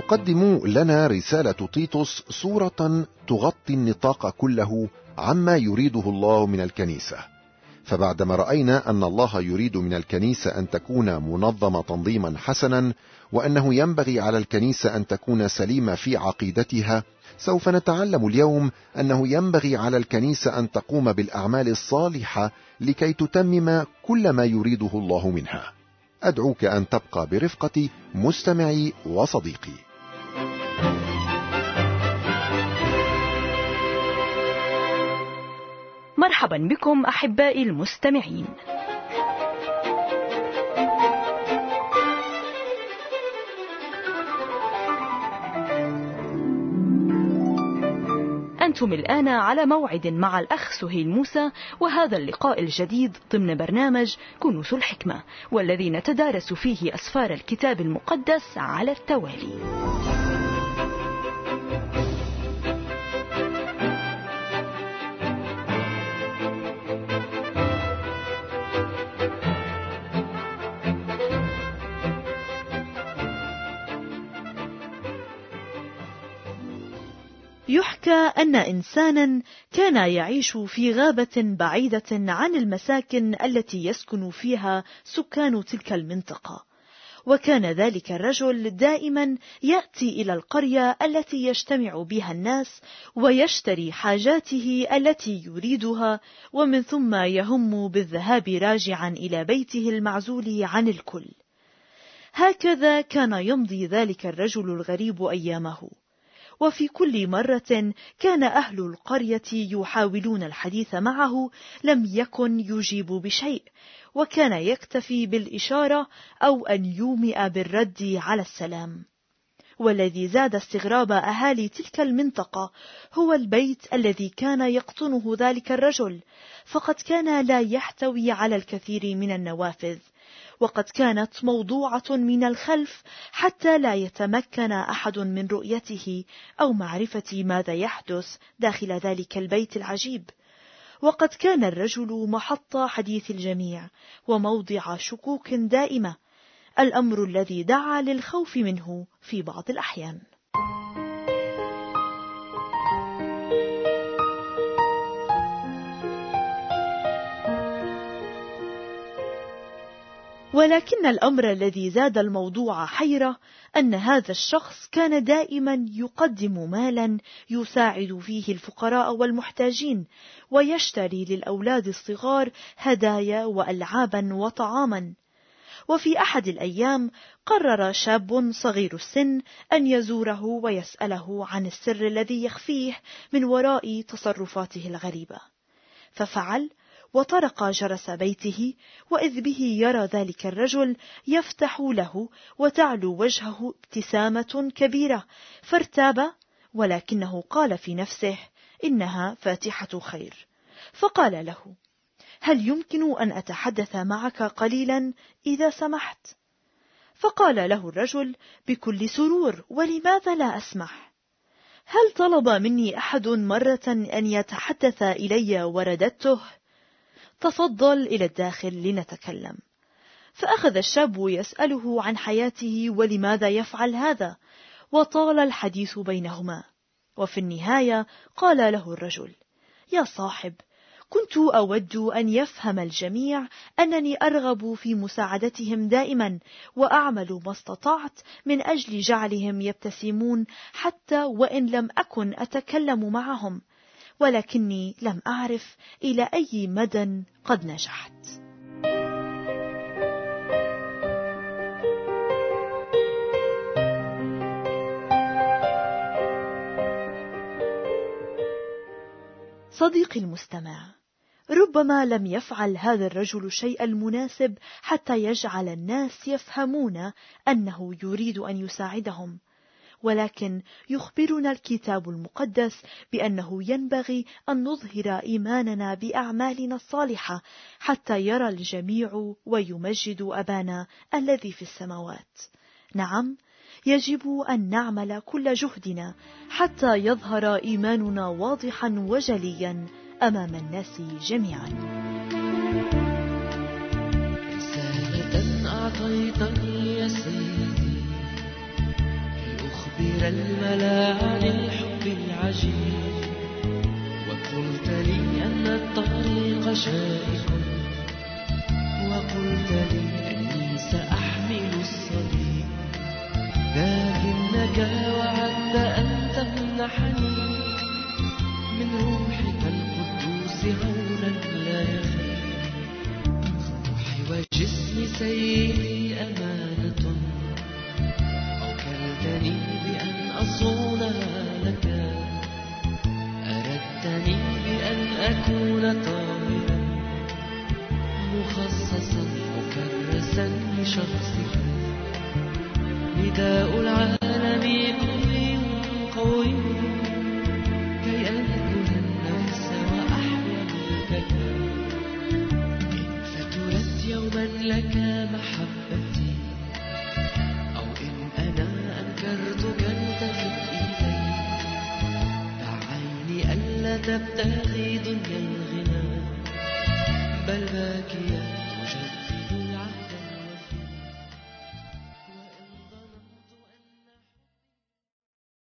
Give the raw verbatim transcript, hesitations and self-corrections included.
يقدم لنا رسالة تيتوس صورة تغطي النطاق كله عما يريده الله من الكنيسة. فبعدما رأينا أن الله يريد من الكنيسة أن تكون منظمة تنظيما حسنا، وأنه ينبغي على الكنيسة أن تكون سليمة في عقيدتها، سوف نتعلم اليوم أنه ينبغي على الكنيسة أن تقوم بالأعمال الصالحة لكي تتمم كل ما يريده الله منها. أدعوك أن تبقى برفقتي مستمعي وصديقي. مرحبا بكم أحبائي المستمعين. أنتم الآن على موعد مع الأخ سهيل موسى، وهذا اللقاء الجديد ضمن برنامج كنوز الحكمة، والذي نتدارس فيه أسفار الكتاب المقدس على التوالي. يحكى أن إنسانا كان يعيش في غابة بعيدة عن المساكن التي يسكن فيها سكان تلك المنطقة، وكان ذلك الرجل دائما يأتي إلى القرية التي يجتمع بها الناس ويشتري حاجاته التي يريدها، ومن ثم يهم بالذهاب راجعا إلى بيته المعزول عن الكل. هكذا كان يمضي ذلك الرجل الغريب أيامه، وفي كل مرة كان أهل القرية يحاولون الحديث معه لم يكن يجيب بشيء، وكان يكتفي بالإشارة أو أن يومئ بالرد على السلام. والذي زاد استغراب أهالي تلك المنطقة هو البيت الذي كان يقطنه ذلك الرجل، فقد كان لا يحتوي على الكثير من النوافذ، وقد كانت موضوعة من الخلف حتى لا يتمكن أحد من رؤيته أو معرفة ماذا يحدث داخل ذلك البيت العجيب. وقد كان الرجل محط حديث الجميع وموضع شكوك دائمة، الأمر الذي دعا للخوف منه في بعض الأحيان. ولكن الأمر الذي زاد الموضوع حيرة أن هذا الشخص كان دائما يقدم مالا يساعد فيه الفقراء والمحتاجين، ويشتري للأولاد الصغار هدايا وألعابا وطعاما. وفي أحد الأيام قرر شاب صغير السن أن يزوره ويسأله عن السر الذي يخفيه من وراء تصرفاته الغريبة، ففعل وطرق جرس بيته، وإذ به يرى ذلك الرجل يفتح له وتعلو وجهه ابتسامة كبيرة، فارتاب، ولكنه قال في نفسه إنها فاتحة خير، فقال له: هل يمكن أن أتحدث معك قليلا إذا سمحت؟ فقال له الرجل بكل سرور: ولماذا لا أسمح؟ هل طلب مني أحد مرة أن يتحدث إلي ورددته؟ تفضل إلى الداخل لنتكلم. فأخذ الشاب يسأله عن حياته ولماذا يفعل هذا، وطال الحديث بينهما، وفي النهاية قال له الرجل: يا صاحب، كنت أود أن يفهم الجميع أنني أرغب في مساعدتهم دائما، وأعمل ما استطعت من أجل جعلهم يبتسمون حتى وإن لم أكن أتكلم معهم، ولكني لم أعرف إلى أي مدى قد نجحت. صديقي المستمع، ربما لم يفعل هذا الرجل الشيء المناسب حتى يجعل الناس يفهمون أنه يريد أن يساعدهم، ولكن يخبرنا الكتاب المقدس بأنه ينبغي أن نظهر إيماننا بأعمالنا الصالحة حتى يرى الجميع ويمجد أبانا الذي في السماوات. نعم، يجب أن نعمل كل جهدنا حتى يظهر إيماننا واضحا وجليا أمام الناس جميعا. رسالة أعطيتني يا سيدي ترى الملا عن الحب العجيب، وقلت لي أن الطريق شائك، وقلت لي أني سأحمل الصليب، لكنك وعدت أن تمنحني من روحك القدوس هونا لا يخيب. روحي وجسمي سيدي أمانة، أوكلتني بأن أصونها لك، أردتني بأن أكون طاهرا مخصصا مكرسا لشخصك. نداء العالم قوي قوي كي أنقذ النفس وأحيا ملكك. إن فترت يوما لك محبتي، أو إن أنا أنكرتك التفت إلي، دع عيني ألا تبتغي